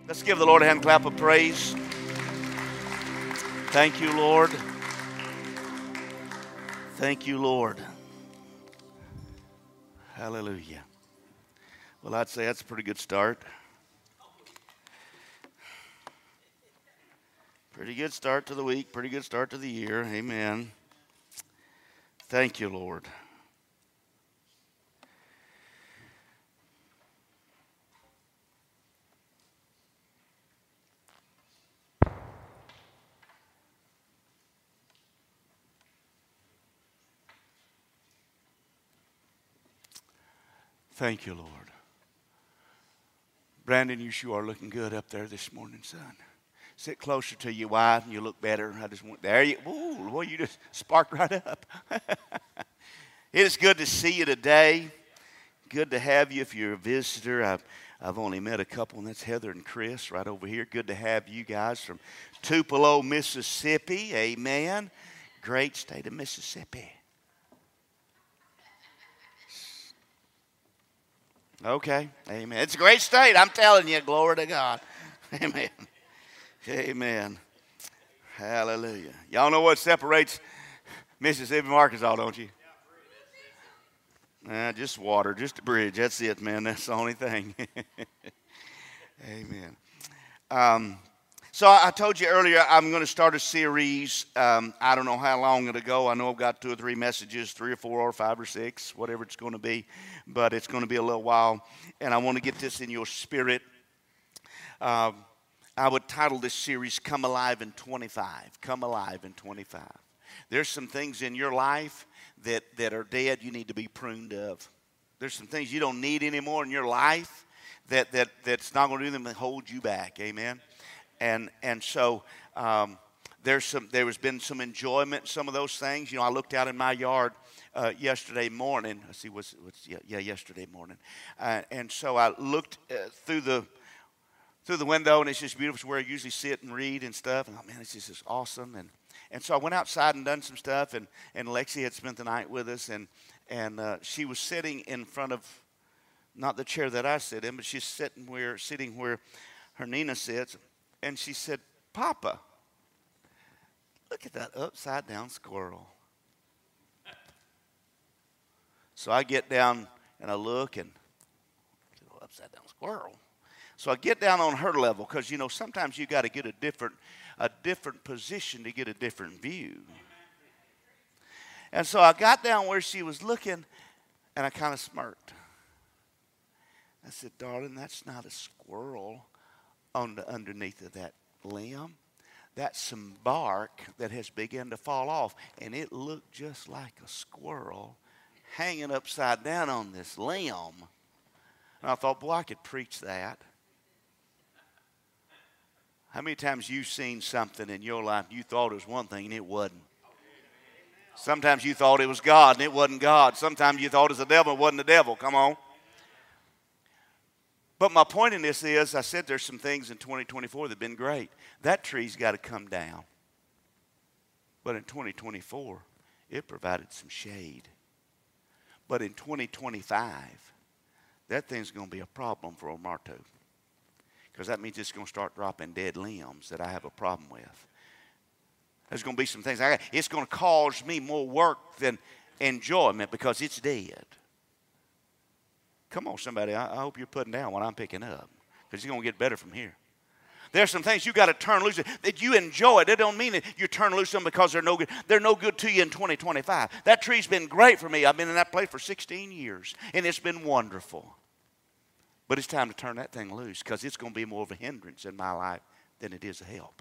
Let's give the Lord a hand clap of praise. Thank you, Lord. Thank you, Lord. Hallelujah. Well, I'd say that's a pretty good start. Pretty good start to the week, pretty good start to the year. Amen. Thank you, Lord. Thank you, Lord. Brandon, you sure are looking good up there this morning, son. Sit closer to your wife and you look better. I just want, there you, ooh, boy, you just sparked right up. It is good to see you today. Good to have you if you're a visitor. I've only met a couple, and that's Heather and Chris right over here. Good to have you guys from Tupelo, Mississippi. Amen. Great state of Mississippi. Okay, amen. It's a great state, I'm telling you. Glory to God. Amen. Amen. Hallelujah. Y'all know what separates Mississippi from Arkansas, don't you? Just water, just a bridge. That's it, man. That's the only thing. Amen. So I told you earlier I'm going to start a series. I don't know how long it'll go. I know I've got 2 or 3 messages, 3 or 4 or 5 or 6, whatever it's going to be. But it's going to be a little while. And I want to get this in your spirit. I would title this series, Come Alive in 25. Come Alive in 25. There's some things in your life that are dead you need to be pruned of. There's some things you don't need anymore in your life that's not going to do them and hold you back. Amen. And so there has been some enjoyment in some of those things. You know, I looked out in my yard yesterday morning. Let's see, yesterday morning. And so I looked through the window, and it's just beautiful. It's where I usually sit and read and stuff. And, oh, man, it's just awesome. And so I went outside and done some stuff, and Lexi had spent the night with us, and she was sitting in front of, not the chair that I sit in, but she's sitting where her Nina sits. And she said, Papa, look at that upside down squirrel. So I get down and I look and upside down squirrel. So I get down on her level because, you know, sometimes you got to get a different position to get a different view. And so I got down where she was looking and I kind of smirked. I said, darling, that's not a squirrel underneath of that limb. That's some bark that has begun to fall off, and it looked just like a squirrel hanging upside down on this limb. And I thought, boy, I could preach that. How many times you've seen something in your life you thought it was one thing and it wasn't? Sometimes you thought it was God and it wasn't God. Sometimes you thought it was the devil and it wasn't the devil. Come on. But my point in this is, I said there's some things in 2024 that have been great. That tree's got to come down. But in 2024, it provided some shade. But in 2025, that thing's going to be a problem for Omarto. Because that means it's going to start dropping dead limbs that I have a problem with. There's going to be some things. It's going to cause me more work than enjoyment because it's dead. Come on, somebody. I hope you're putting down what I'm picking up because it's going to get better from here. There's some things you got to turn loose that you enjoy. That don't mean that you turn loose them because they're no good. They're no good to you in 2025. That tree's been great for me. I've been in that place for 16 years, and it's been wonderful. But it's time to turn that thing loose because it's going to be more of a hindrance in my life than it is a help.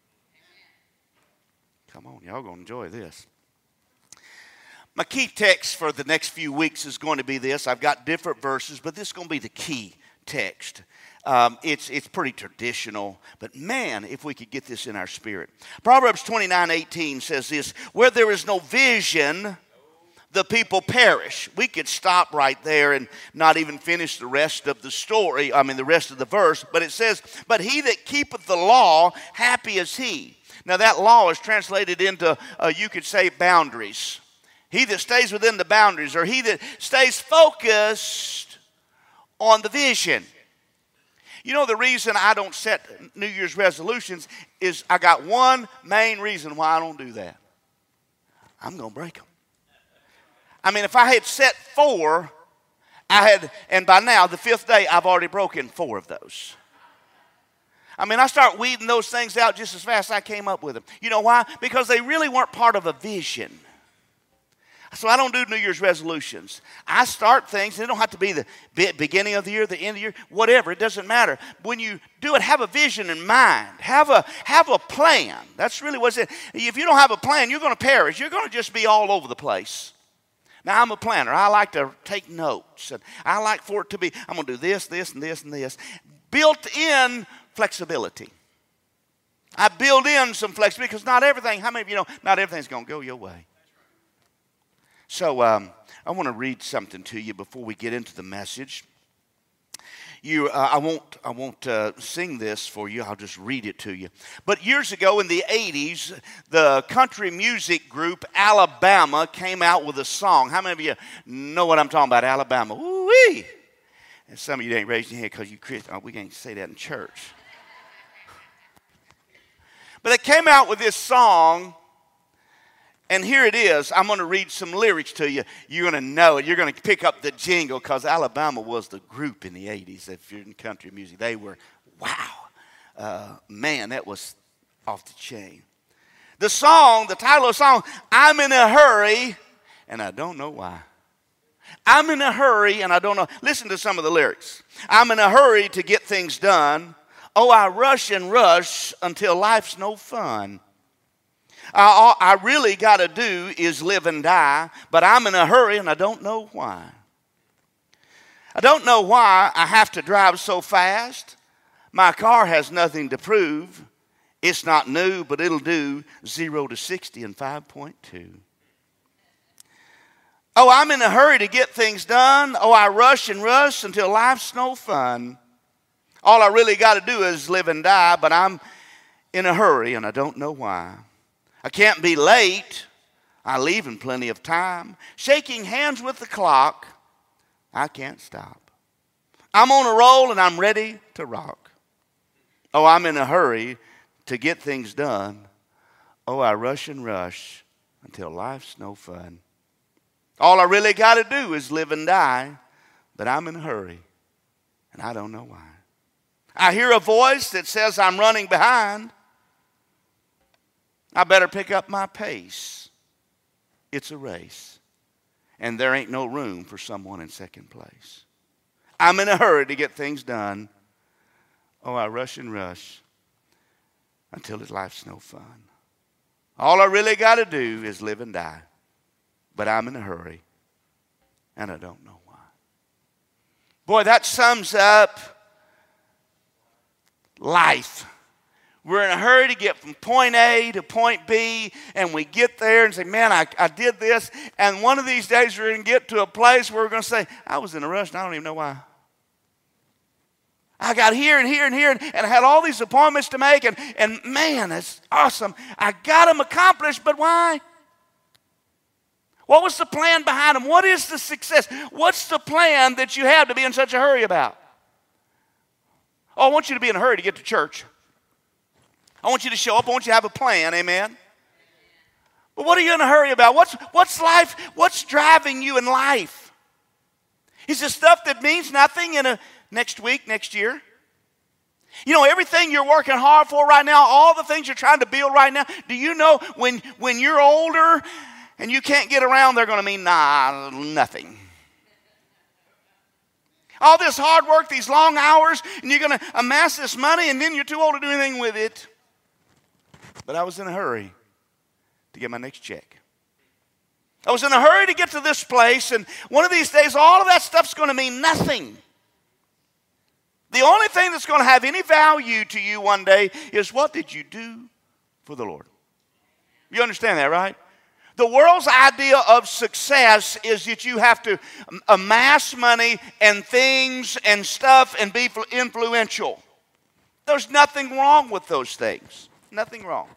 Come on, y'all going to enjoy this. My key text for the next few weeks is going to be this. I've got different verses, but this is going to be the key text. It's pretty traditional, but man, if we could get this in our spirit. Proverbs 29:18 says this, where there is no vision, the people perish. We could stop right there and not even finish the rest of the story, the rest of the verse, but it says, but he that keepeth the law, happy is he. Now that law is translated into, you could say, boundaries. He that stays within the boundaries, or he that stays focused on the vision. You know, the reason I don't set New Year's resolutions is I got one main reason why I don't do that. I'm going to break them. I mean, if I had set 4, and by now, the 5th day, I've already broken 4 of those. I mean, I start weeding those things out just as fast as I came up with them. You know why? Because they really weren't part of a vision. So I don't do New Year's resolutions. I start things, and it don't have to be the beginning of the year, the end of the year, whatever. It doesn't matter. When you do it, have a vision in mind. Have a plan. That's really what's it. If you don't have a plan, you're going to perish. You're going to just be all over the place. Now, I'm a planner. I like to take notes. And I like for it to be, I'm going to do this, this, and this, and this. Built-in flexibility. I build in some flexibility because not everything, how many of you know, not everything's going to go your way. So I want to read something to you before we get into the message. I won't sing this for you. I'll just read it to you. But years ago in the 80s, the country music group Alabama came out with a song. How many of you know what I'm talking about, Alabama? Woo-wee! And some of you ain't raising your hand because you Christian. Oh, we can't say that in church. But they came out with this song, and here it is. I'm going to read some lyrics to you. You're going to know it. You're going to pick up the jingle because Alabama was the group in the 80s. If you're in country music, they were, wow. Man, that was off the chain. The song, the title of the song, I'm in a hurry, and I don't know why. I'm in a hurry, and I don't know. Listen to some of the lyrics. I'm in a hurry to get things done. Oh, I rush and rush until life's no fun. All I really got to do is live and die, but I'm in a hurry and I don't know why. I don't know why I have to drive so fast. My car has nothing to prove. It's not new, but it'll do 0 to 60 in 5.2. Oh, I'm in a hurry to get things done. Oh, I rush and rush until life's no fun. All I really got to do is live and die, but I'm in a hurry and I don't know why. I can't be late. I leave in plenty of time. Shaking hands with the clock, I can't stop. I'm on a roll and I'm ready to rock. Oh, I'm in a hurry to get things done. Oh, I rush and rush until life's no fun. All I really got to do is live and die, but I'm in a hurry and I don't know why. I hear a voice that says I'm running behind. I better pick up my pace. It's a race, and there ain't no room for someone in second place. I'm in a hurry to get things done. Oh, I rush and rush until life's no fun. All I really got to do is live and die, but I'm in a hurry, and I don't know why. Boy, that sums up life. We're in a hurry to get from point A to point B, and we get there and say, man, I did this, and one of these days we're going to get to a place where we're going to say, I was in a rush and I don't even know why. I got here and here and here, and I had all these appointments to make, and man, that's awesome. I got them accomplished, but why? What was the plan behind them? What is the success? What's the plan that you have to be in such a hurry about? Oh, I want you to be in a hurry to get to church. I want you to show up. I want you to have a plan, amen? But what are you in a hurry about? What's life? What's driving you in life? Is it stuff that means nothing in next week, next year? You know, everything you're working hard for right now, all the things you're trying to build right now, do you know when you're older and you can't get around, they're going to mean nothing. All this hard work, these long hours, and you're going to amass this money, and then you're too old to do anything with it. But I was in a hurry to get my next check. I was in a hurry to get to this place, and one of these days, all of that stuff's going to mean nothing. The only thing that's going to have any value to you one day is what did you do for the Lord? You understand that, right? The world's idea of success is that you have to amass money and things and stuff and be influential. There's nothing wrong with those things. Nothing wrong.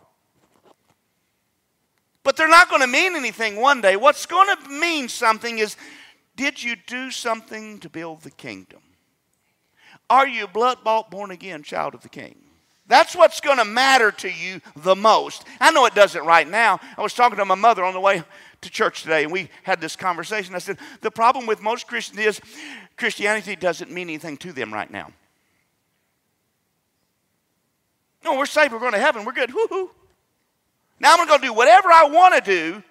But they're not going to mean anything one day. What's going to mean something is, did you do something to build the kingdom? Are you a blood-bought, born-again child of the King? That's what's going to matter to you the most. I know it doesn't right now. I was talking to my mother on the way to church today, and we had this conversation. I said, the problem with most Christians is Christianity doesn't mean anything to them right now. No, we're saved, we're going to heaven, we're good. Woo-hoo. Now I'm going to go do whatever I want to do.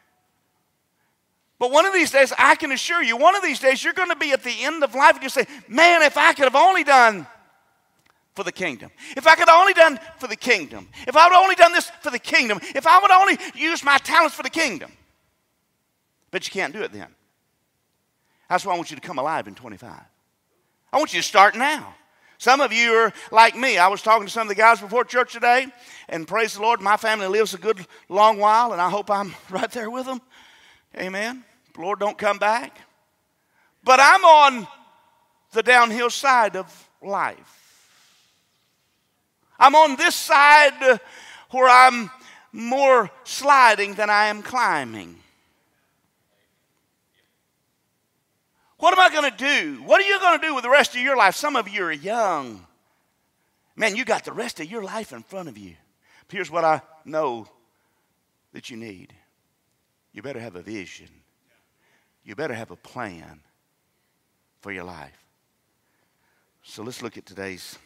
But one of these days, I can assure you, one of these days, you're going to be at the end of life and you say, man, if I could have only done for the kingdom. If I could have only done for the kingdom. If I would have only done this for the kingdom. If I would have only used my talents for the kingdom. But you can't do it then. That's why I want you to come alive in 25. I want you to start now. Some of you are like me. I was talking to some of the guys before church today, and praise the Lord, my family lives a good long while, and I hope I'm right there with them. Amen. The Lord don't come back. But I'm on the downhill side of life. I'm on this side where I'm more sliding than I am climbing. What am I going to do? What are you going to do with the rest of your life? Some of you are young. Man, you got the rest of your life in front of you. But here's what I know that you need. You better have a vision. You better have a plan for your life. So let's look at today's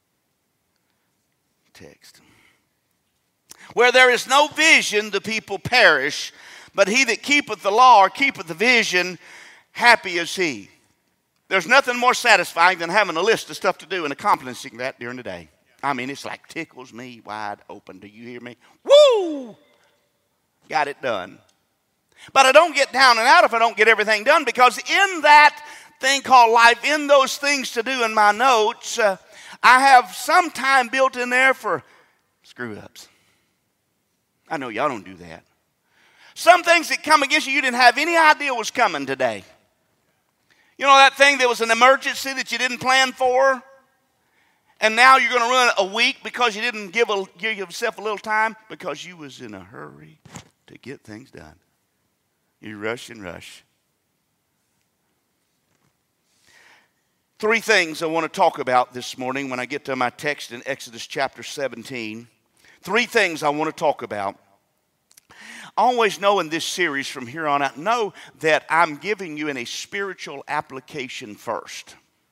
text. Where there is no vision, the people perish, but he that keepeth the law or keepeth the vision, happy is he. There's nothing more satisfying than having a list of stuff to do and accomplishing that during the day. I mean, it's like tickles me wide open. Do you hear me? Woo! Got it done. But I don't get down and out if I don't get everything done, because in that thing called life, in those things to do in my notes, I have some time built in there for screw-ups. I know y'all don't do that. Some things that come against you, you didn't have any idea was coming today. You know that thing that was an emergency that you didn't plan for? And now you're going to run a week because you didn't give yourself a little time because you was in a hurry to get things done. You rush and rush. 3 things I want to talk about this morning when I get to my text in Exodus chapter 17. 3 things I want to talk about. Always know in this series from here on out, know that I'm giving you in a spiritual application first.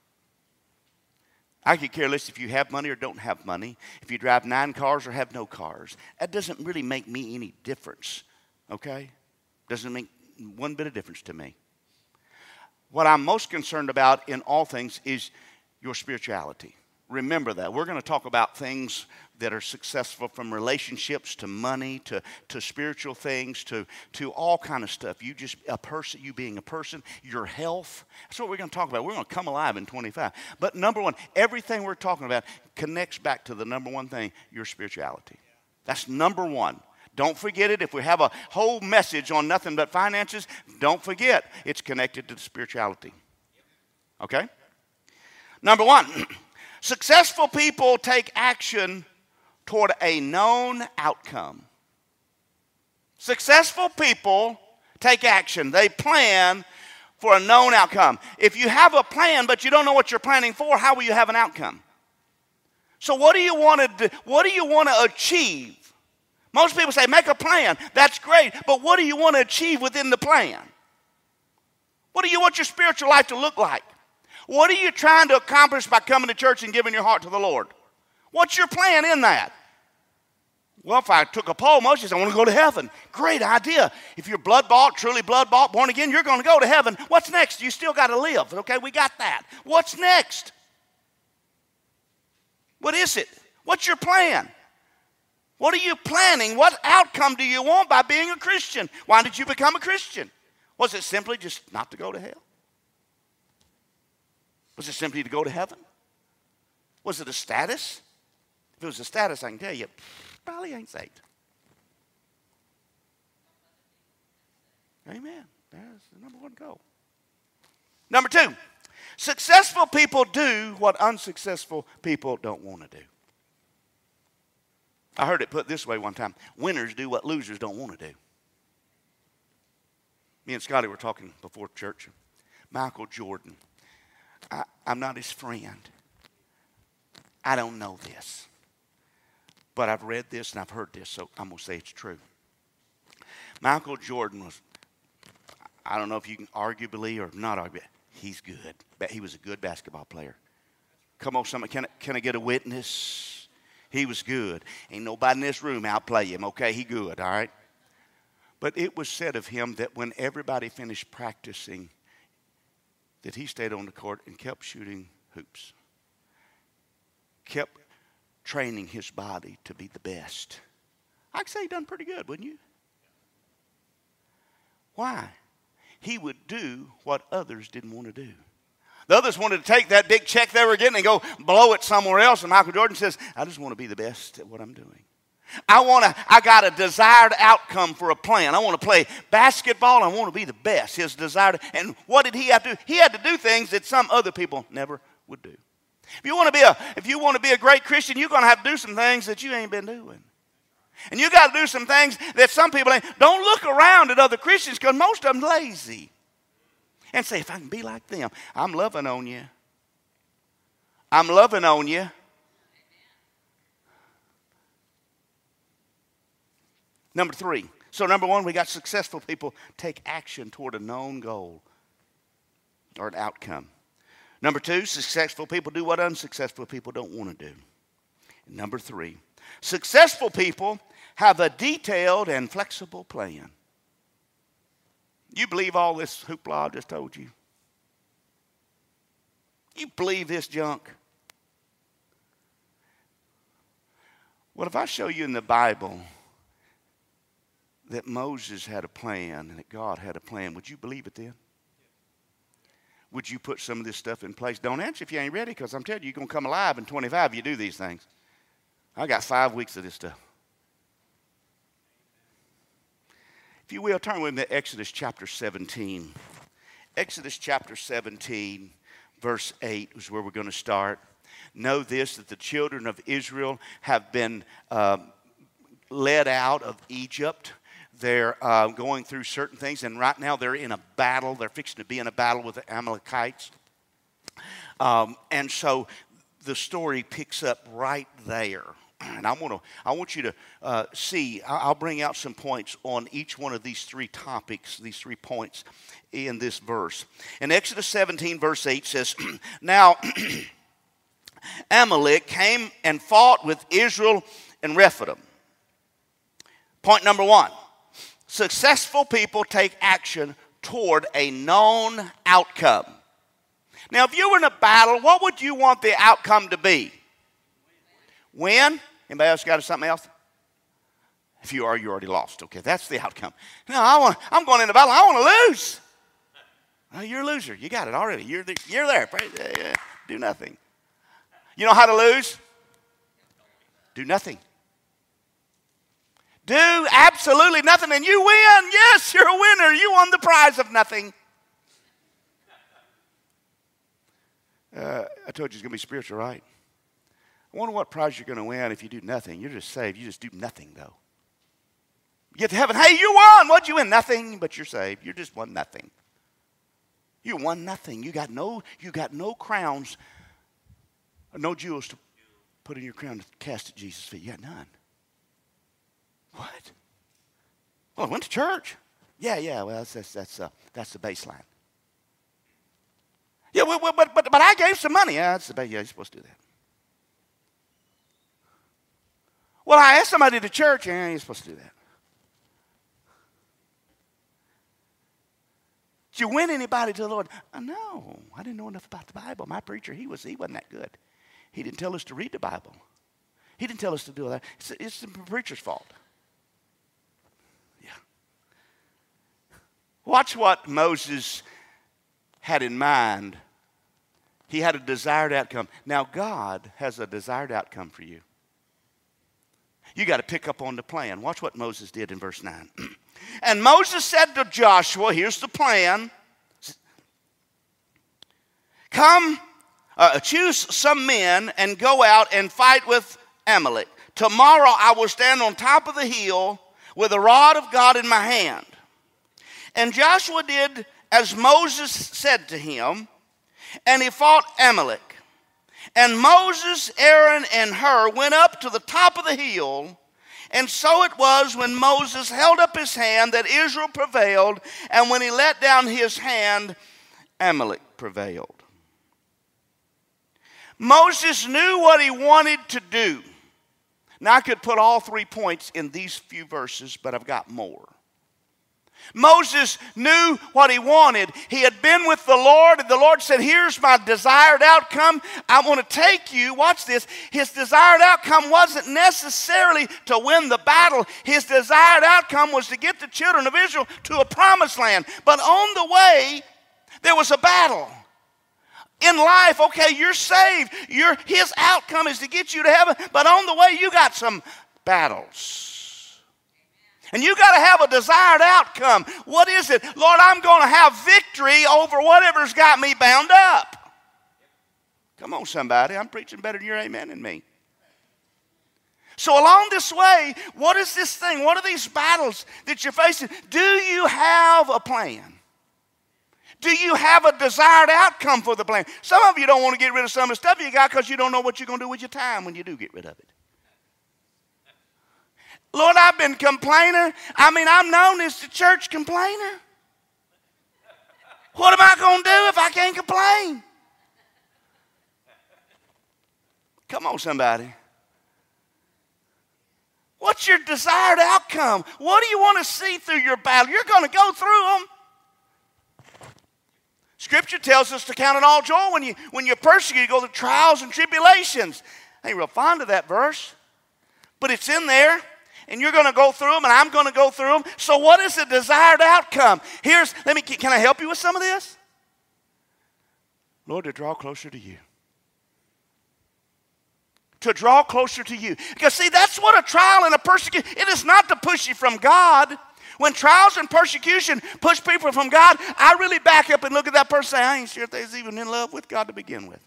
I could care less if you have money or don't have money, if you drive 9 cars or have no cars. That doesn't really make me any difference, okay? Doesn't make one bit of difference to me. What I'm most concerned about in all things is your spirituality. Remember that. We're going to talk about things that are successful, from relationships to money to spiritual things to all kind of stuff. You being a person, your health. That's what we're going to talk about. We're going to come alive in 25. But number one, everything we're talking about connects back to the number one thing, your spirituality. That's number one. Don't forget it. If we have a whole message on nothing but finances, don't forget it's connected to the spirituality. Okay? Number one, successful people take action toward a known outcome. Successful people take action. They plan for a known outcome. If you have a plan but you don't know what you're planning for, how will you have an outcome? So what do you want to do? What do you want to achieve? Most people say, make a plan. That's great. But what do you want to achieve within the plan? What do you want your spiritual life to look like? What are you trying to accomplish by coming to church and giving your heart to the Lord? What's your plan in that? Well, if I took a poll, most of you say, I want to go to heaven. Great idea. If you're blood-bought, truly blood-bought, born again, you're going to go to heaven. What's next? You still got to live. Okay, we got that. What's next? What is it? What's your plan? What are you planning? What outcome do you want by being a Christian? Why did you become a Christian? Was it simply just not to go to hell? Was it simply to go to heaven? Was it a status? If it was a status, I can tell you, probably ain't saved. Amen. That's the number one goal. Number 2, successful people do what unsuccessful people don't want to do. I heard it put this way one time. Winners do what losers don't want to do. Me and Scotty were talking before church. Michael Jordan. I'm not his friend. I don't know this, but I've read this and I've heard this, so I'm going to say it's true. Michael Jordan was, I don't know if you can arguably or not argue, he's good. He was a good basketball player. Come on, somebody, can I get a witness? He was good. Ain't nobody in this room outplay him, okay? He good, all right? But it was said of him that when everybody finished practicing, that he stayed on the court and kept shooting hoops. Kept training his body to be the best. I'd say he done pretty good, wouldn't you? Why? He would do what others didn't want to do. The others wanted to take that big check they were getting and go blow it somewhere else. And Michael Jordan says, I just want to be the best at what I'm doing. I got a desired outcome for a plan. I want to play basketball. I want to be the best. His desired. And what did he have to do? He had to do things that some other people never would do. If you want to be a great Christian, you're going to have to do some things that you ain't been doing. And you got to do some things that some people ain't. Don't look around at other Christians because most of them lazy. And say, if I can be like them, I'm loving on you. I'm loving on you. Number 3. So number 1, we got successful people take action toward a known goal or an outcome. Number 2, successful people do what unsuccessful people don't want to do. And number 3, successful people have a detailed and flexible plan. You believe all this hoopla I just told you? You believe this junk? Well, if I show you in the Bible that Moses had a plan and that God had a plan, would you believe it then? Would you put some of this stuff in place? Don't answer if you ain't ready, because I'm telling you, you're going to come alive in 25 if you do these things. I got 5 weeks of this stuff. If you will, turn with me to Exodus chapter 17. Exodus chapter 17, verse 8 is where we're going to start. Know this, that the children of Israel have been led out of Egypt. They're going through certain things, and right now they're in a battle. They're fixing to be in a battle with the Amalekites. And so the story picks up right there. And I want you to see, I'll bring out some points on each one of these 3 topics, these 3 points in this verse. In Exodus 17, verse 8 says, Now Amalek came and fought with Israel in Rephidim. Point number 1, successful people take action toward a known outcome. Now, if you were in a battle, what would you want the outcome to be? Win? Anybody else got something else? If you are, you already lost. Okay, that's the outcome. No, I'm going into battle. I want to lose. Oh, you're a loser. You got it already. You're there. Do nothing. You know how to lose? Do nothing. Do absolutely nothing and you win. Yes, you're a winner. You won the prize of nothing. I told you it's going to be spiritual, right? I wonder what prize you're going to win if you do nothing. You're just saved. You just do nothing, though. You get to heaven. Hey, you won. What'd you win? Nothing, but you're saved. You just won nothing. You won nothing. You got no crowns, no jewels to put in your crown to cast at Jesus' feet. You got none. What? Well, I went to church. Yeah. Well, that's the baseline. Yeah, but I gave some money. Yeah, that's the baseline. Yeah, you're supposed to do that. Well, I asked somebody to church. Yeah, you're supposed to do that. Did you win anybody to the Lord? No, I didn't know enough about the Bible. My preacher, he wasn't that good. He didn't tell us to read the Bible. He didn't tell us to do that. It's the preacher's fault. Yeah. Watch what Moses had in mind. He had a desired outcome. Now, God has a desired outcome for you. You got to pick up on the plan. Watch what Moses did in verse 9. And Moses said to Joshua, here's the plan. Come, choose some men and go out and fight with Amalek. Tomorrow I will stand on top of the hill with the rod of God in my hand. And Joshua did as Moses said to him, and he fought Amalek. And Moses, Aaron, and Hur went up to the top of the hill. And so it was when Moses held up his hand that Israel prevailed, and when he let down his hand, Amalek prevailed. Moses knew what he wanted to do. Now I could put all 3 points in these few verses, but I've got more. Moses knew what he wanted. He had been with the Lord, and the Lord said, here's my desired outcome. I want to take you. Watch this. His desired outcome wasn't necessarily to win the battle. His desired outcome was to get the children of Israel to a promised land. But on the way, there was a battle. In life, okay, you're saved. His outcome is to get you to heaven, but on the way, you got some battles. And you got to have a desired outcome. What is it? Lord, I'm going to have victory over whatever's got me bound up. Come on, somebody. I'm preaching better than your amen and me. So along this way, what is this thing? What are these battles that you're facing? Do you have a plan? Do you have a desired outcome for the plan? Some of you don't want to get rid of some of the stuff you got because you don't know what you're going to do with your time when you do get rid of it. Lord, I've been complaining. I'm known as the church complainer. What am I going to do if I can't complain? Come on, somebody. What's your desired outcome? What do you want to see through your battle? You're going to go through them. Scripture tells us to count it all joy when you're persecuted, you go through trials and tribulations. I ain't real fond of that verse, but it's in there. And you're going to go through them, and I'm going to go through them. So what is the desired outcome? Can I help you with some of this? Lord, to draw closer to you. To draw closer to you. Because see, that's what a trial and a persecution, it is not to push you from God. When trials and persecution push people from God, I really back up and look at that person and say, I ain't sure if they're even in love with God to begin with.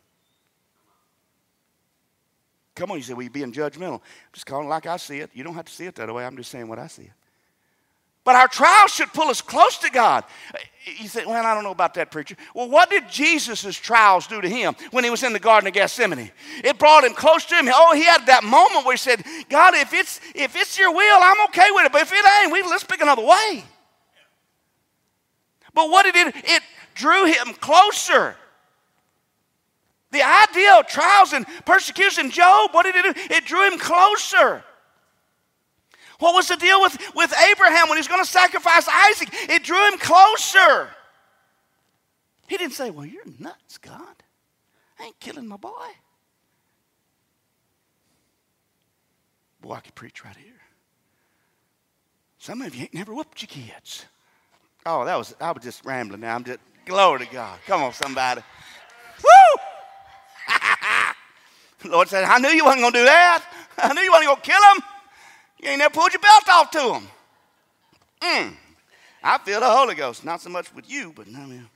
Come on, you say, well, you're being judgmental. Just calling it like I see it. You don't have to see it that way. I'm just saying what I see it. But our trials should pull us close to God. You say, well, I don't know about that, preacher. Well, what did Jesus' trials do to him when he was in the Garden of Gethsemane? It brought him close to him. Oh, he had that moment where he said, God, if it's your will, I'm okay with it. But if it ain't, let's pick another way. But what did it drew him closer. The idea of trials and persecution, Job, what did it do? It drew him closer. What was the deal with Abraham when he was going to sacrifice Isaac? It drew him closer. He didn't say, well, you're nuts, God. I ain't killing my boy. Boy, I could preach right here. Some of you ain't never whooped your kids. Oh, I was just rambling now. Glory to God. Come on, somebody. Woo! The Lord said, I knew you wasn't going to do that. I knew you wasn't going to kill him. You ain't never pulled your belt off to him. I feel the Holy Ghost. Not so much with you, but I mean.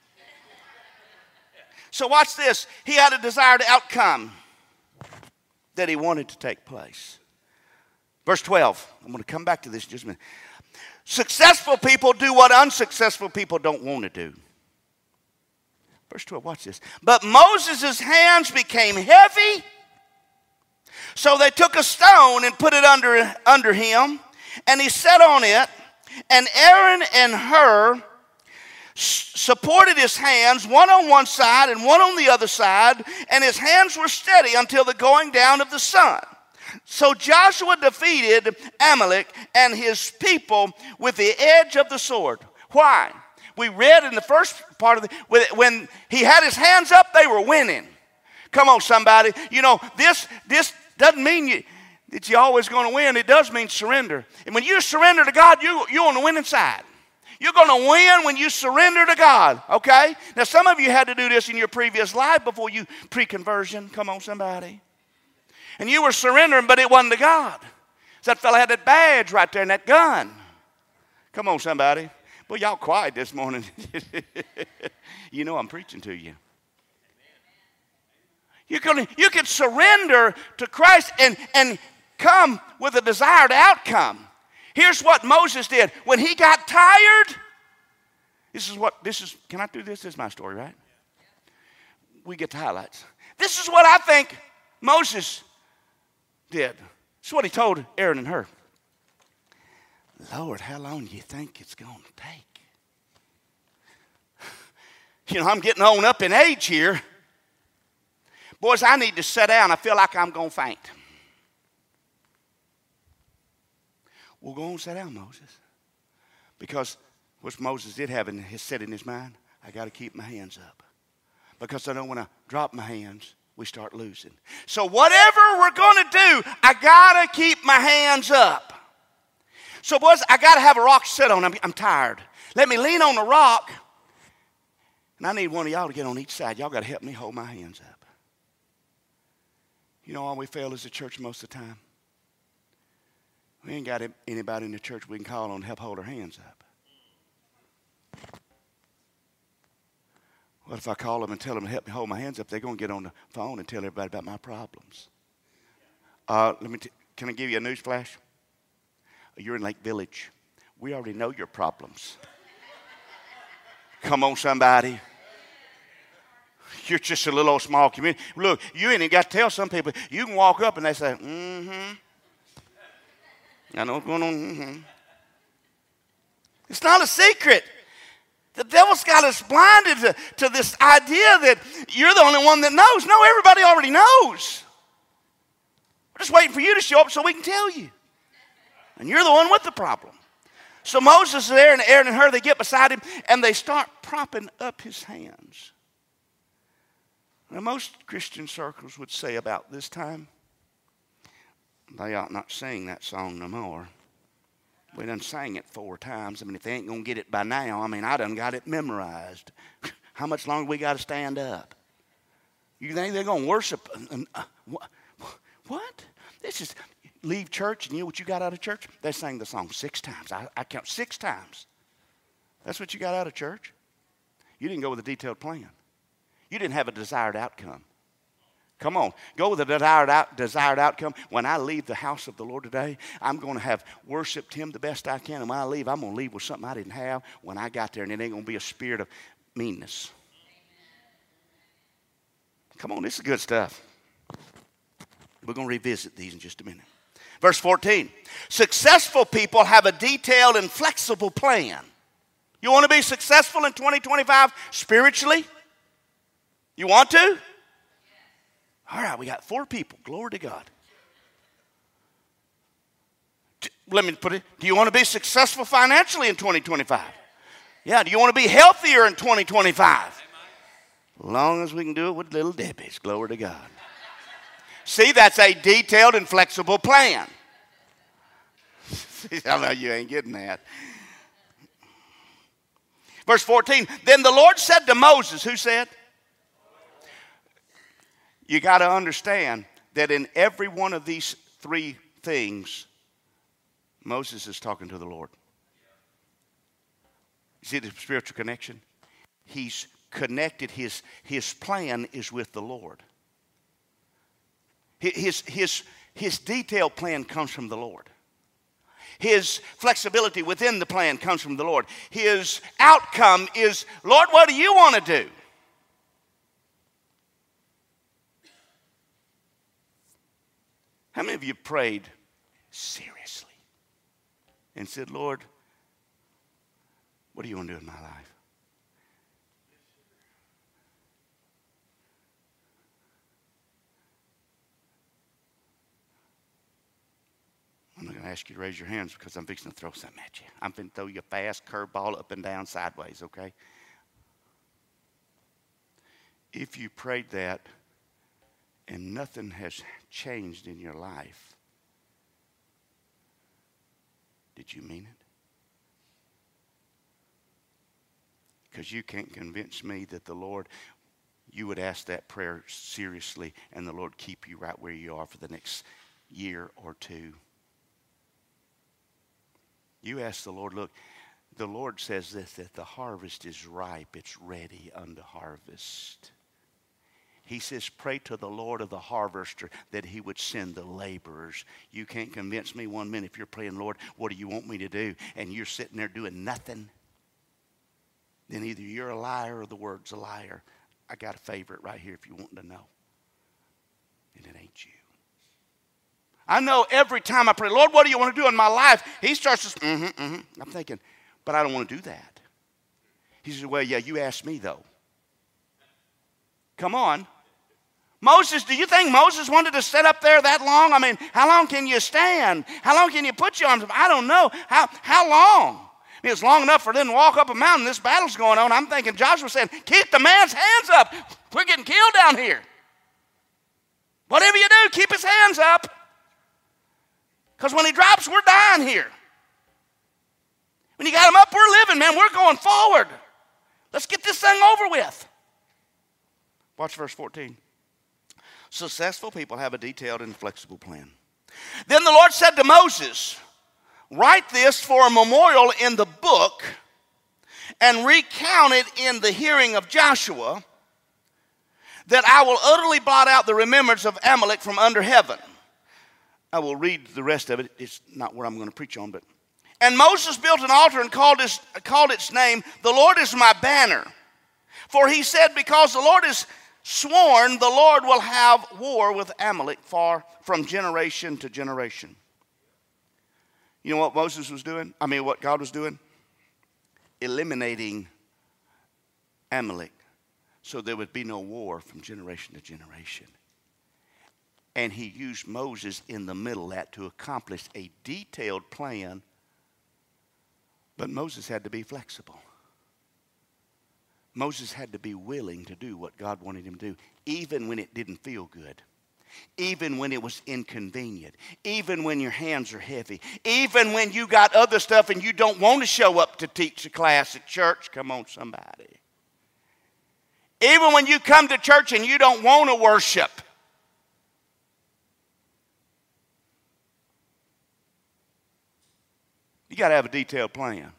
So watch this. He had a desired outcome that he wanted to take place. Verse 12. I'm going to come back to this in just a minute. Successful people do what unsuccessful people don't want to do. Verse 12, watch this. But Moses' hands became heavy, so they took a stone and put it under him, and he sat on it, and Aaron and Hur supported his hands, one on one side and one on the other side, and his hands were steady until the going down of the sun. So Joshua defeated Amalek and his people with the edge of the sword. Why? We read in the first part of when he had his hands up, they were winning. Come on, somebody. You know, this doesn't mean that you're always going to win. It does mean surrender. And when you surrender to God, you're on the winning side. You're going to win when you surrender to God, okay? Now, some of you had to do this in your previous life before you pre-conversion. Come on, somebody. And you were surrendering, but it wasn't to God. So that fella had that badge right there and that gun. Come on, somebody. Well, y'all quiet this morning. You know I'm preaching to you. You can surrender to Christ and come with a desired outcome. Here's what Moses did. When he got tired, can I do this? This is my story, right? We get the highlights. This is what I think Moses did. This is what he told Aaron and Hur. Lord, how long do you think it's going to take? I'm getting on up in age here. Boys, I need to sit down. I feel like I'm going to faint. Well, go on and sit down, Moses. Because what Moses did have said in his mind, I got to keep my hands up. Because I know when I drop my hands, we start losing. So whatever we're going to do, I got to keep my hands up. So boys, I got to have a rock to sit on. I'm tired. Let me lean on the rock. And I need one of y'all to get on each side. Y'all got to help me hold my hands up. Why we fail as a church most of the time? We ain't got anybody in the church we can call on to help hold our hands up. What if I call them and tell them to help me hold my hands up? They're going to get on the phone and tell everybody about my problems. Can I give you a news flash? You're in Lake Village. We already know your problems. Come on, somebody. You're just a little old small community. Look, you ain't even got to tell some people. You can walk up and they say, mm-hmm. I know what's going on. Mm-hmm. It's not a secret. The devil's got us blinded to this idea that you're the only one that knows. No, everybody already knows. We're just waiting for you to show up so we can tell you. And you're the one with the problem. So Moses is there, and Aaron and Hur, they get beside him, and they start propping up his hands. Now, most Christian circles would say about this time, they ought not sing that song no more. We done sang it 4 times. If they ain't going to get it by now, I done got it memorized. How much longer we got to stand up? You think they're going to worship? What? This is leave church, and you know what you got out of church? They sang the song 6 times. I count 6 times. That's what you got out of church? You didn't go with a detailed plan. You didn't have a desired outcome. Come on, go with a desired outcome. When I leave the house of the Lord today, I'm going to have worshiped Him the best I can. And when I leave, I'm going to leave with something I didn't have when I got there. And it ain't going to be a spirit of meanness. Come on, this is good stuff. We're going to revisit these in just a minute. Verse 14. Successful people have a detailed and flexible plan. You want to be successful in 2025 spiritually? You want to? All right, we got 4 people. Glory to God. Let me put it. Do you want to be successful financially in 2025? Yeah. Do you want to be healthier in 2025? As long as we can do it with little Debbie's. Glory to God. See, that's a detailed and flexible plan. I know you ain't getting that. Verse 14. Then the Lord said to Moses, who said? You got to understand that in every one of these 3 things, Moses is talking to the Lord. You see the spiritual connection? He's connected. His plan is with the Lord. His detailed plan comes from the Lord. His flexibility within the plan comes from the Lord. His outcome is, Lord, what do you want to do? How many of you prayed seriously and said, Lord, what do you want to do in my life? I'm not going to ask you to raise your hands because I'm fixing to throw something at you. I'm going to throw you a fast curveball up and down sideways, okay? If you prayed that and nothing has changed in your life, did you mean it? Because you can't convince me that the Lord, you would ask that prayer seriously and the Lord keep you right where you are for the next year or 2. You ask the Lord, look, the Lord says this, that the harvest is ripe, it's ready unto harvest. He says, pray to the Lord of the harvester that He would send the laborers. You can't convince me 1 minute if you're praying, Lord, what do you want me to do? And you're sitting there doing nothing. Then either you're a liar or the Word's a liar. I got a favorite right here if you want to know. and it ain't you. I know every time I pray, Lord, what do you want to do in my life? He starts to, I'm thinking, but I don't want to do that. He says, well, yeah, you asked me, though. Come on. Moses, do you think Moses wanted to sit up there that long? I mean, how long can you stand? How long can you put your arms up? I don't know. How long? I mean, it's long enough for them to walk up a mountain. This battle's going on. I'm thinking Joshua saying, keep the man's hands up. We're getting killed down here. Whatever you do, keep his hands up. Because when he drops, we're dying here. When you got him up, we're living, man. We're going forward. Let's get this thing over with. Watch verse 14. Successful people have a detailed and flexible plan. Then the Lord said to Moses, write this for a memorial in the book and recount it in the hearing of Joshua, that I will utterly blot out the remembrance of Amalek from under heaven. I will read the rest of it. It's not what I'm going to preach on, but. And Moses built an altar and called its name, the Lord is my banner. For he said, because the Lord is sworn, the Lord will have war with Amalek from generation to generation. You know what Moses was doing? I mean, what God was doing? Eliminating Amalek so there would be no war from generation to generation. And he used Moses in the middle of that to accomplish a detailed plan. But Moses had to be flexible. Moses had to be willing to do what God wanted him to do, even when it didn't feel good, even when it was inconvenient, even when your hands are heavy, even when you got other stuff and you don't want to show up to teach a class at church. Come on, somebody. Even when you come to church and you don't want to worship. You got to have a detailed plan.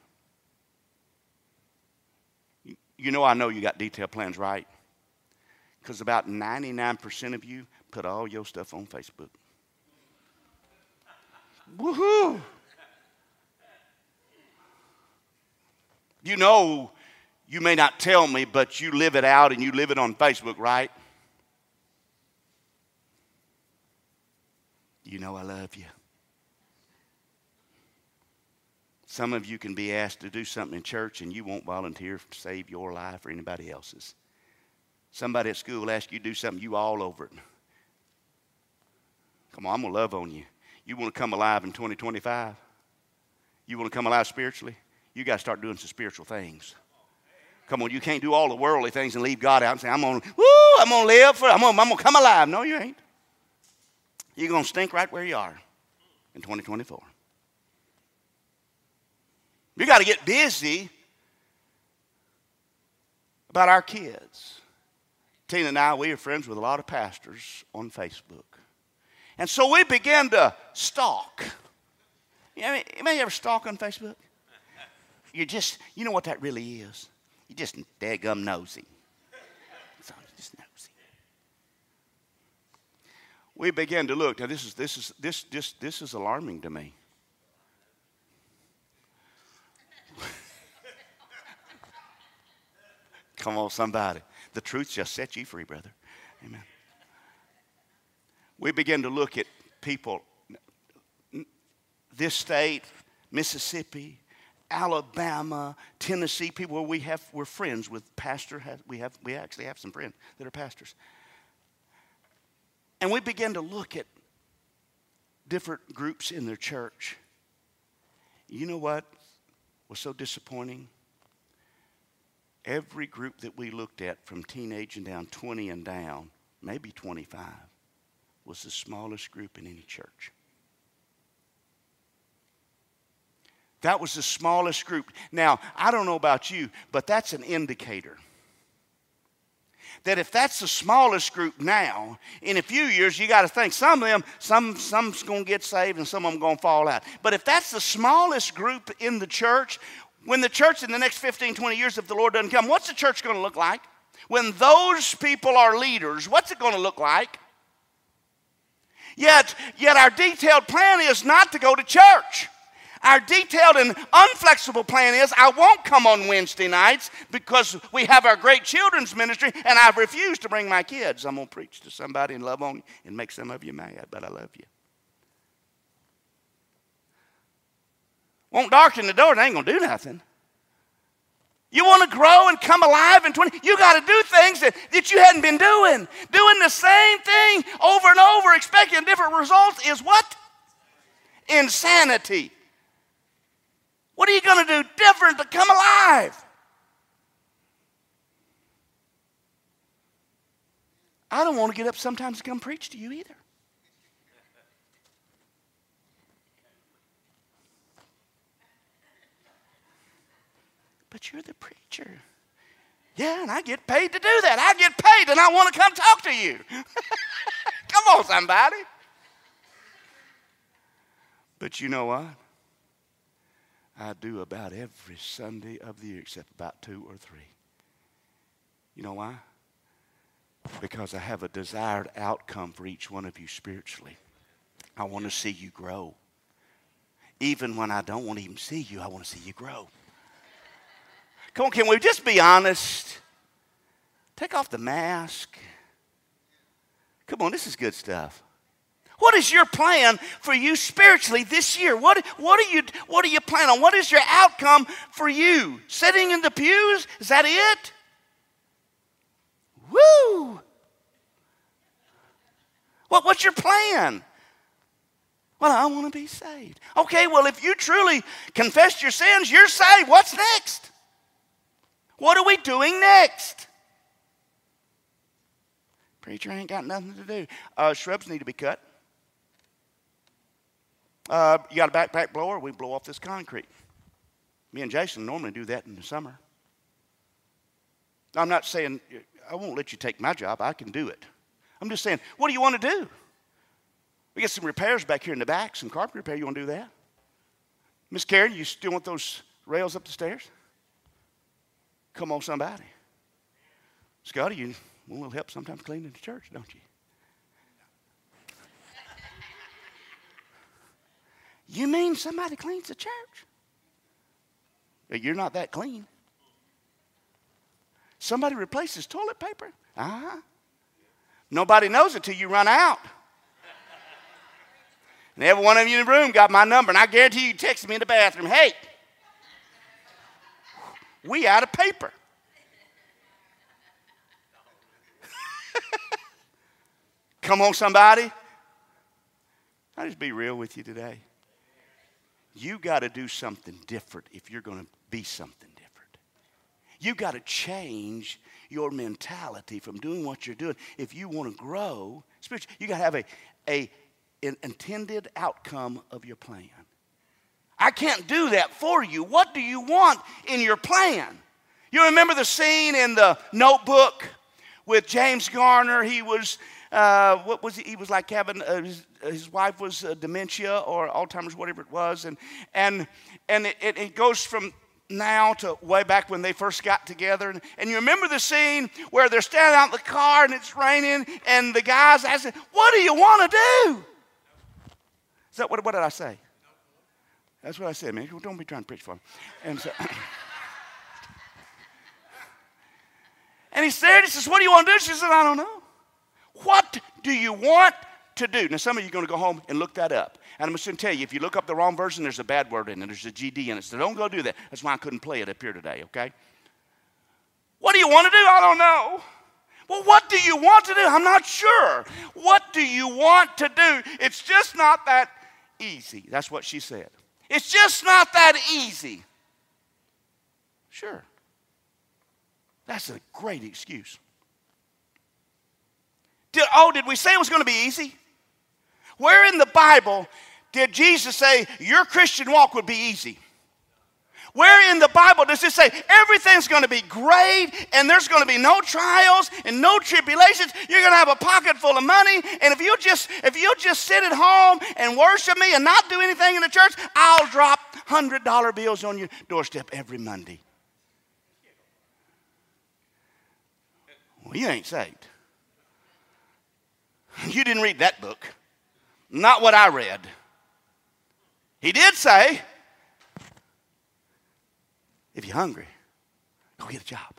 You know I know you got detailed plans, right? Because about 99% of you put all your stuff on Facebook. Woohoo! You know, you may not tell me, but you live it out and you live it on Facebook, right? You know I love you. Some of you can be asked to do something in church and you won't volunteer to save your life or anybody else's. Somebody at school will ask you to do something, you all over it. Come on, I'm going to love on you. You want to come alive in 2025? You want to come alive spiritually? You got to start doing some spiritual things. Come on, you can't do all the worldly things and leave God out and say, I'm going to live, I'm going to come alive. No, you ain't. You're going to stink right where you are in 2024. We got to get busy about our kids. Tina and I, we are friends with a lot of pastors on Facebook. And so we began to stalk. Anybody ever stalk on Facebook? You know what that really is? You're just daggum nosy. So you're just nosy. We began to look. Now this is alarming to me. Come on, somebody. The truth shall set you free, brother. Amen. We begin to look at people, this state, Mississippi, Alabama, Tennessee, people where we're friends with pastor. We actually have some friends that are pastors. And we begin to look at different groups in their church. You know what was so disappointing? Every group that we looked at from teenage and down, 20 and down, maybe 25, was the smallest group in any church. That was the smallest group. Now, I don't know about you, but that's an indicator. That if that's the smallest group now, in a few years, you got to think some of them, some's going to get saved and some of them going to fall out. But if that's the smallest group in the church, when the church in the next 15, 20 years, if the Lord doesn't come, what's the church going to look like? When those people are leaders, what's it going to look like? Yet our detailed plan is not to go to church. Our detailed and unflexible plan is I won't come on Wednesday nights because we have our great children's ministry and I've refused to bring my kids. I'm going to preach to somebody and love on you and make some of you mad, but I love you. Won't darken the door, it ain't going to do nothing. You want to grow and come alive in 20, you got to do things that you hadn't been doing. Doing the same thing over and over, expecting different results is what? Insanity. What are you going to do different to come alive? I don't want to get up sometimes to come preach to you either. But you're the preacher. Yeah, and I get paid to do that. I get paid and I want to come talk to you. Come on, somebody. But you know what? I do about every Sunday of the year except about 2 or 3. You know why? Because I have a desired outcome for each one of you spiritually. I want to see you grow. Even when I don't want to even see you, I want to see you grow. Come on, can we just be honest? Take off the mask. Come on, this is good stuff. What is your plan for you spiritually this year? What do you plan on? What is your outcome for you? Sitting in the pews? Is that it? Woo! What's your plan? Well, I want to be saved. Okay, well, if you truly confess your sins, you're saved. What's next? What are we doing next? Preacher ain't got nothing to do. Shrubs need to be cut. You got a backpack blower? We blow off this concrete. Me and Jason normally do that in the summer. I'm not saying I won't let you take my job. I can do it. I'm just saying, what do you want to do? We got some repairs back here in the back, some carpet repair. You want to do that? Miss Karen, you still want those rails up the stairs? Come on, somebody. Scotty, you want a little help sometimes cleaning the church, don't you? You mean somebody cleans the church? You're not that clean. Somebody replaces toilet paper? Uh-huh. Nobody knows it till you run out. And every one of you in the room got my number, and I guarantee you texted me in the bathroom, hey, we out of paper. Come on, somebody. I'll just be real with you today. You got to do something different if you're going to be something different. You got to change your mentality from doing what you're doing. If you want to grow spiritually, you got to have an intended outcome of your plan. I can't do that for you. What do you want in your plan? You remember the scene in The Notebook with James Garner? He was, what was he? He was like having, his wife was dementia or Alzheimer's, whatever it was. And it goes from now to way back when they first got together. And you remember the scene where they're standing out in the car and it's raining and the guy's asking, what do you want to do? Is that what did I say? That's what I said, man. Don't be trying to preach for him. And so, and he's there and he says, what do you want to do? She said, I don't know. What do you want to do? Now, some of you are going to go home and look that up. And I'm just going to tell you, if you look up the wrong version, there's a bad word in it. There's a GD in it. So don't go do that. That's why I couldn't play it up here today, okay? What do you want to do? I don't know. Well, what do you want to do? I'm not sure. What do you want to do? It's just not that easy. That's what she said. It's just not that easy. Sure. That's a great excuse. Did we say it was going to be easy? Where in the Bible did Jesus say your Christian walk would be easy? Where in the Bible does it say everything's going to be great and there's going to be no trials and no tribulations? You're going to have a pocket full of money, and if you'll just sit at home and worship me and not do anything in the church, I'll drop $100 bills on your doorstep every Monday. Well, you ain't saved. You didn't read that book. Not what I read. He did say, If you're hungry, go get a job.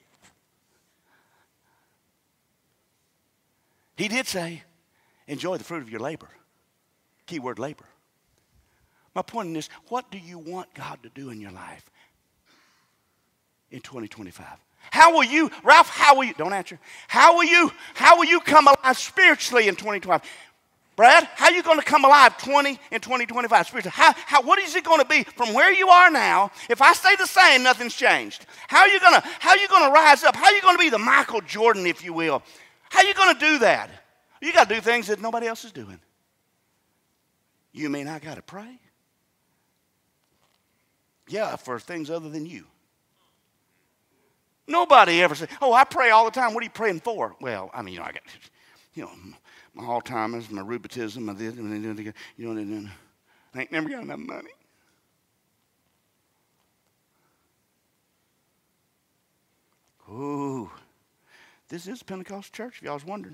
He did say, enjoy the fruit of your labor. Keyword labor. My point in this, what do you want God to do in your life in 2025? How will you, Ralph, don't answer. How will you come alive spiritually in 2025? Brad, how are you going to come alive in 2025 spiritually? What is it going to be from where you are now? If I stay the same, nothing's changed. How are you going to rise up? How are you going to be the Michael Jordan, if you will? How are you going to do that? You got to do things that nobody else is doing. You mean I got to pray? Yeah, for things other than you. Nobody ever said, oh, I pray all the time. What are you praying for? Well, I mean, I got, my Alzheimer's, my rheumatism, my this, I ain't never got enough money. Ooh, this is a Pentecostal church, if y'all was wondering.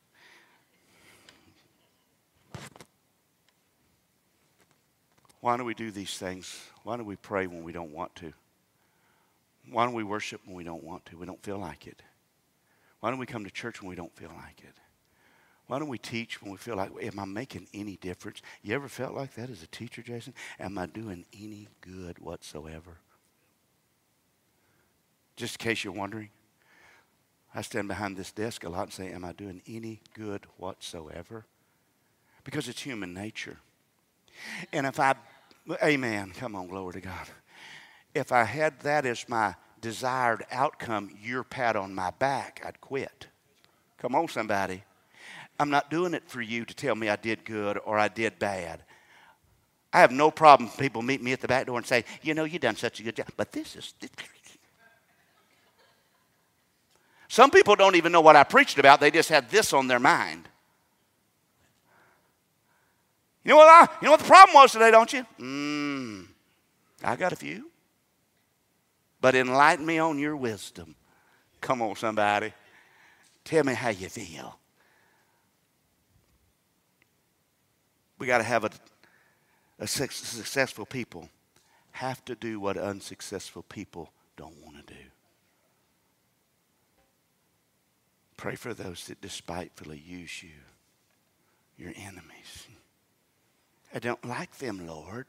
Why do we do these things? Why do we pray when we don't want to? Why don't we worship when we don't want to? We don't feel like it. Why don't we come to church when we don't feel like it? Why don't we teach when we feel like, am I making any difference? You ever felt like that as a teacher, Jason? Am I doing any good whatsoever? Just in case you're wondering, I stand behind this desk a lot and say, am I doing any good whatsoever? Because it's human nature. And if amen, come on, glory to God. If I had that as my desired outcome, your pat on my back, I'd quit. Come on, somebody. I'm not doing it for you to tell me I did good or I did bad. I have no problem if people meet me at the back door and say, you've done such a good job. But this. Some people don't even know what I preached about. They just had this on their mind. You know what the problem was today, don't you? I got a few. But enlighten me on your wisdom. Come on, somebody. Tell me how you feel. We got to have successful people have to do what unsuccessful people don't want to do. Pray for those that despitefully use you, your enemies. I don't like them, Lord.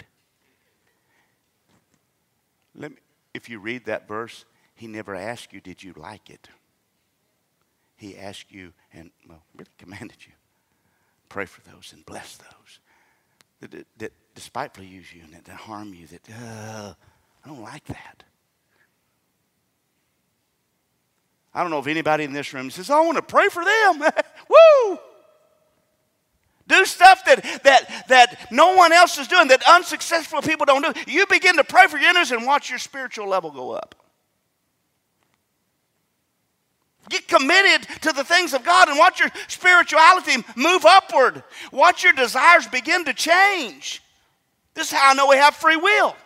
If you read that verse, he never asked you, did you like it? He asked you and, really commanded you. Pray for those and bless those that despitefully use you and that harm you. I don't like that. I don't know if anybody in this room says, I want to pray for them. Woo! Do stuff that no one else is doing, that unsuccessful people don't do. You begin to pray for your enemies and watch your spiritual level go up. Get committed to the things of God and watch your spirituality move upward. Watch your desires begin to change. This is how I know we have free will.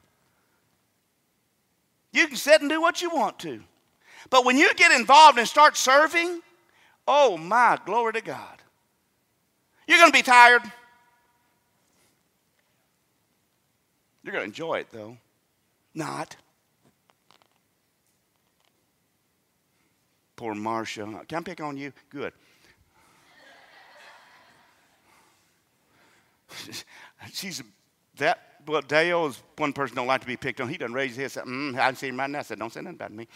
You can sit and do what you want to. But when you get involved and start serving, oh my, glory to God. You're going to be tired. You're going to enjoy it, though. Not. Poor Marcia. Can I pick on you? Good. Dale is one person don't like to be picked on. He doesn't raise his head. I see him right now. I said, don't say nothing about me.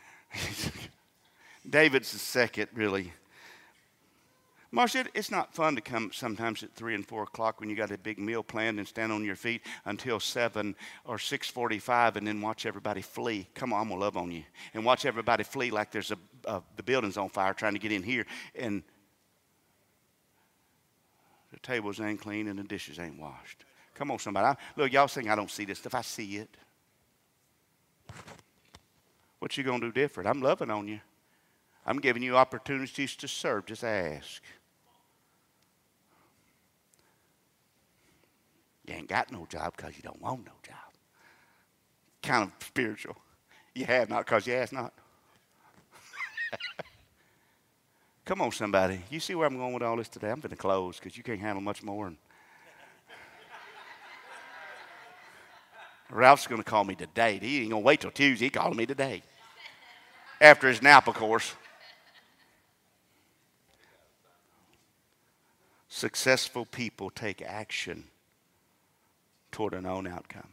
David's the second, really. Marcia, it's not fun to come sometimes at 3 and 4 o'clock when you got a big meal planned and stand on your feet until 7 or 6:45 and then watch everybody flee. Come on, I'm going to love on you. And watch everybody flee like there's the building's on fire trying to get in here. And the tables ain't clean and the dishes ain't washed. Come on, somebody. Look, y'all think I don't see this stuff. I see it. What you going to do different? I'm loving on you. I'm giving you opportunities to serve. Just ask. You ain't got no job because you don't want no job. Kind of spiritual. You have not because you ask not. Come on, somebody. You see where I'm going with all this today? I'm going to close because you can't handle much more. Ralph's going to call me today. He ain't going to wait till Tuesday. He called me today. After his nap, of course. Successful people take action toward an own outcome.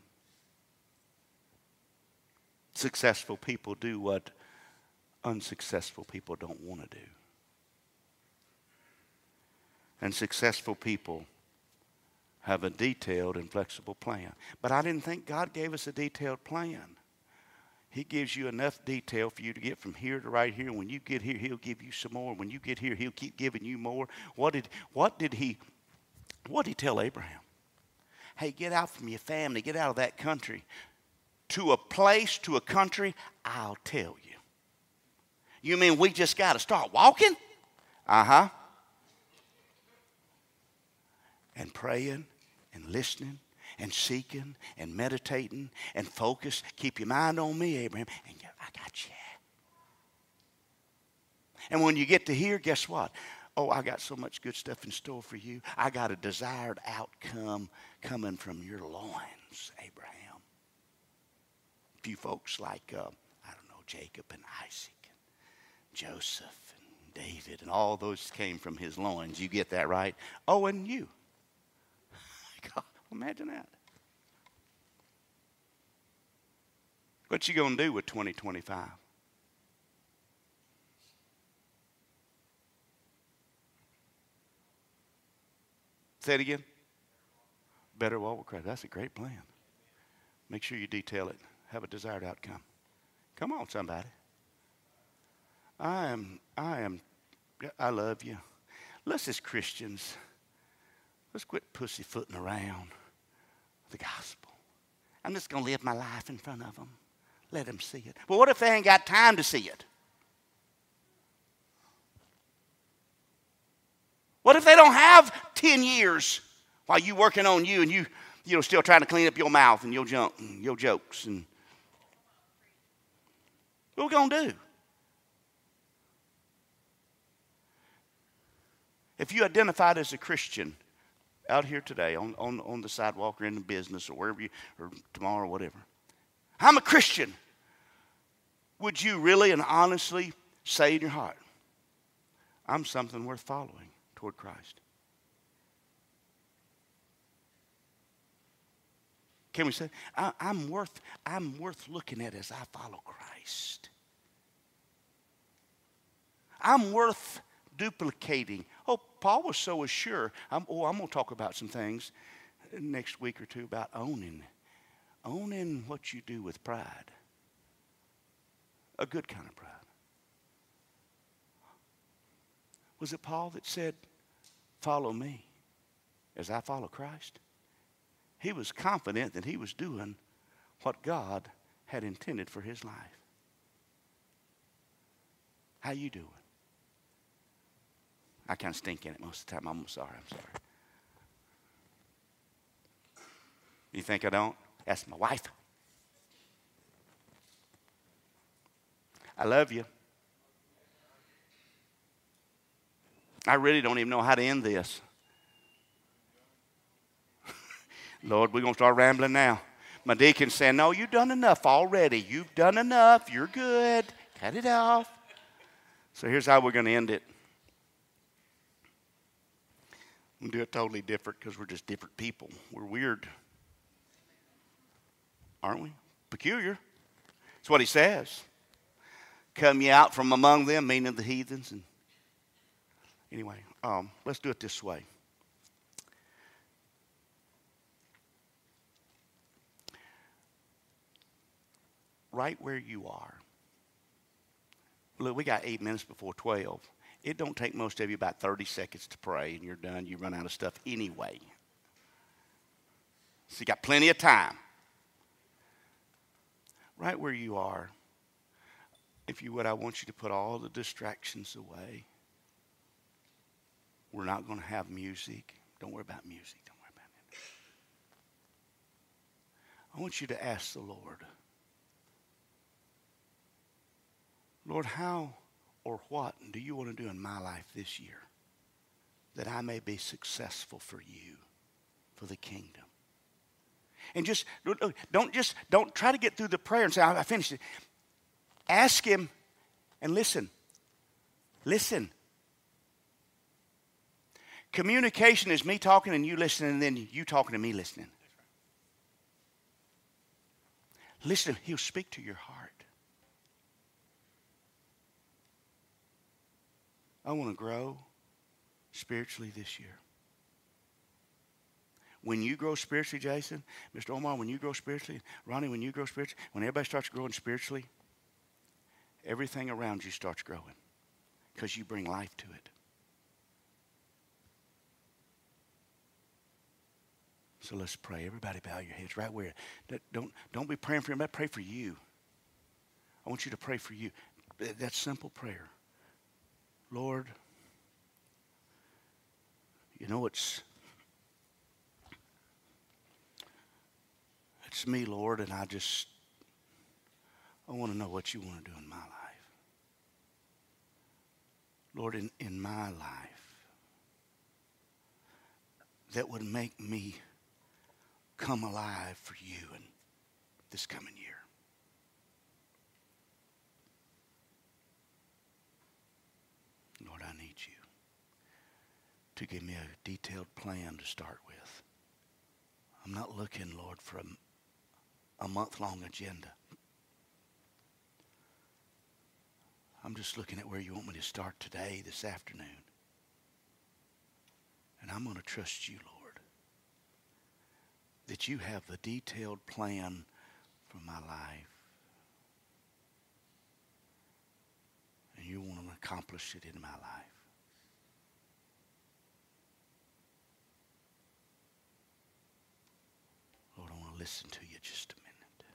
Successful people do what unsuccessful people don't want to do. And successful people have a detailed and flexible plan. But I didn't think God gave us a detailed plan. He gives you enough detail for you to get from here to right here. When you get here, he'll give you some more. When you get here, he'll keep giving you more. What did he tell Abraham? Hey, get out from your family, get out of that country. To a place, to a country, I'll tell you. You mean we just got to start walking? Uh-huh. And praying and listening and seeking and meditating and focus. Keep your mind on me, Abraham, and I got you. And when you get to here, guess what? Oh, I got so much good stuff in store for you. I got a desired outcome coming from your loins, Abraham. A few folks like, Jacob and Isaac and Joseph and David, and all those came from his loins. You get that, right? Oh, and you. God, imagine that. What you going to do with 2025? Say it again. Better walk with Christ. That's a great plan. Make sure you detail it. Have a desired outcome. Come on, somebody. I love you. Let's as Christians, let's quit pussyfooting around the gospel. I'm just going to live my life in front of them. Let them see it. Well, what if they ain't got time to see it? What if they don't have 10 years while you working on you and you still trying to clean up your mouth and your junk and your jokes? And what are we going to do? If you identified as a Christian out here today on the sidewalk or in the business or wherever or tomorrow or whatever, I'm a Christian. Would you really and honestly say in your heart, I'm something worth following toward Christ? Can we say, I'm worth looking at as I follow Christ? I'm worth duplicating. Oh, Paul was so assured. I'm going to talk about some things next week or two about owning what you do with pride. A good kind of pride. Was it Paul that said, follow me as I follow Christ? He was confident that he was doing what God had intended for his life. How you doing? I kind of stink in it most of the time. I'm sorry. You think I don't? Ask my wife. I love you. I really don't even know how to end this. Lord, we're going to start rambling now. My deacon's saying, no, you've done enough already. You've done enough. You're good. Cut it off. So here's how we're going to end it. I'm going to do it totally different because we're just different people. We're weird. Aren't we? Peculiar. That's what he says. Come ye out from among them, meaning the heathens. And anyway, let's do it this way. Right where you are. Look, we got 8 minutes before 12. It don't take most of you about 30 seconds to pray, and you're done. You run out of stuff anyway. So you got plenty of time. Right where you are, if you would, I want you to put all the distractions away. We're not going to have music. Don't worry about music. Don't worry about it. I want you to ask the Lord, Lord, how or what do you want to do in my life this year that I may be successful for you, for the kingdom? And don't try to get through the prayer and say, I finished it. Ask him and listen. Listen. Communication is me talking and you listening, and then you talking and me listening. Listen, he'll speak to your heart. I want to grow spiritually this year. When you grow spiritually, Jason, Mr. Omar, when you grow spiritually, Ronnie, when you grow spiritually, when everybody starts growing spiritually, everything around you starts growing because you bring life to it. So let's pray. Everybody bow your heads right where. Don't be praying for him. Pray for you. I want you to pray for you. That simple prayer. Lord, you know it's me, Lord, and I want to know what you want to do in my life. Lord, in my life, that would make me come alive for you in this coming year. Lord, I need you to give me a detailed plan to start with. I'm not looking, Lord, for a month-long agenda. I'm just looking at where you want me to start today, this afternoon. And I'm going to trust you, Lord, that you have the detailed plan for my life. And you want to accomplish it in my life. Lord, I want to listen to you just a minute.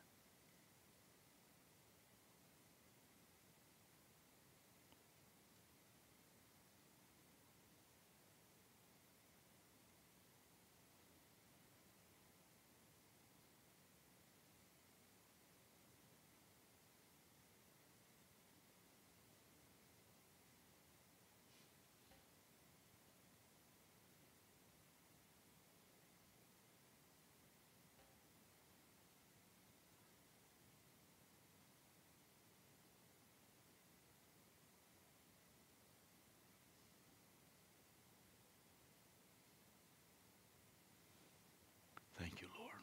Thank you, Lord.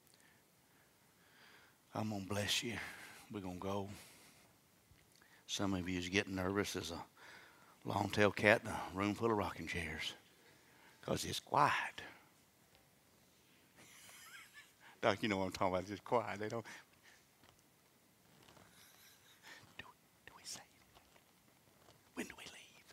I'm going to bless you. We're going to go. Some of you is getting nervous as a long-tailed cat in a room full of rocking chairs because it's quiet. Doc, you know what I'm talking about. It's just quiet. They don't. Do we say anything? When do we leave?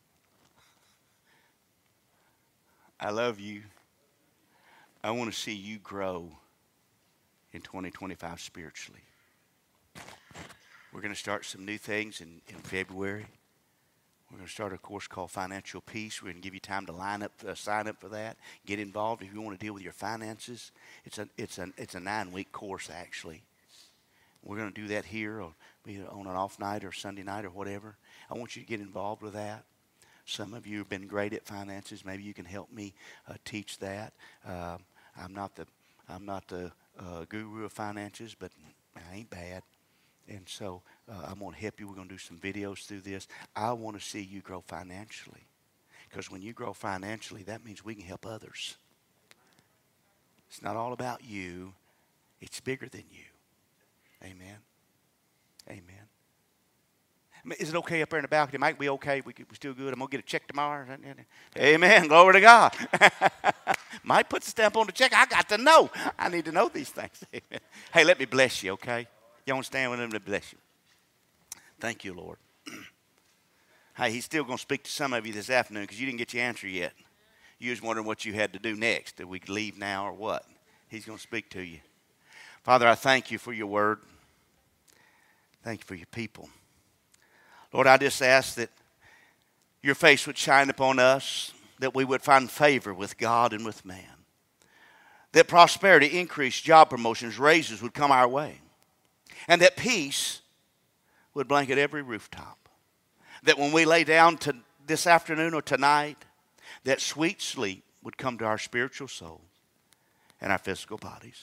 I love you. I want to see you grow in 2025 spiritually. We're going to start some new things in February. We're going to start a course called Financial Peace. We're going to give you time to sign up for that. Get involved if you want to deal with your finances. It's a 9-week course actually. We're going to do that here, or be on an off night or Sunday night or whatever. I want you to get involved with that. Some of you have been great at finances. Maybe you can help me teach that. I'm not the guru of finances, but I ain't bad. And so I'm going to help you. We're going to do some videos through this. I want to see you grow financially. Because when you grow financially, that means we can help others. It's not all about you. It's bigger than you. Amen. Amen. Is it okay up there in the balcony? It might be okay. We're still good. I'm going to get a check tomorrow. Amen. Glory to God. Might put the stamp on the check. I got to know. I need to know these things. Amen. Hey, let me bless you, okay? You want to stand with him to bless you? Thank you, Lord. Hey, he's still going to speak to some of you this afternoon because you didn't get your answer yet. You was wondering what you had to do next. Did we leave now or what? He's going to speak to you. Father, I thank you for your word. Thank you for your people. Lord, I just ask that your face would shine upon us, that we would find favor with God and with man, that prosperity, increase, job promotions, raises would come our way, and that peace would blanket every rooftop, that when we lay down to this afternoon or tonight, that sweet sleep would come to our spiritual soul and our physical bodies.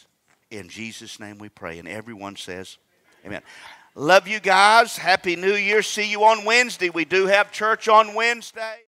In Jesus' name we pray. And everyone says, amen. Love you guys. Happy New Year. See you on Wednesday. We do have church on Wednesday.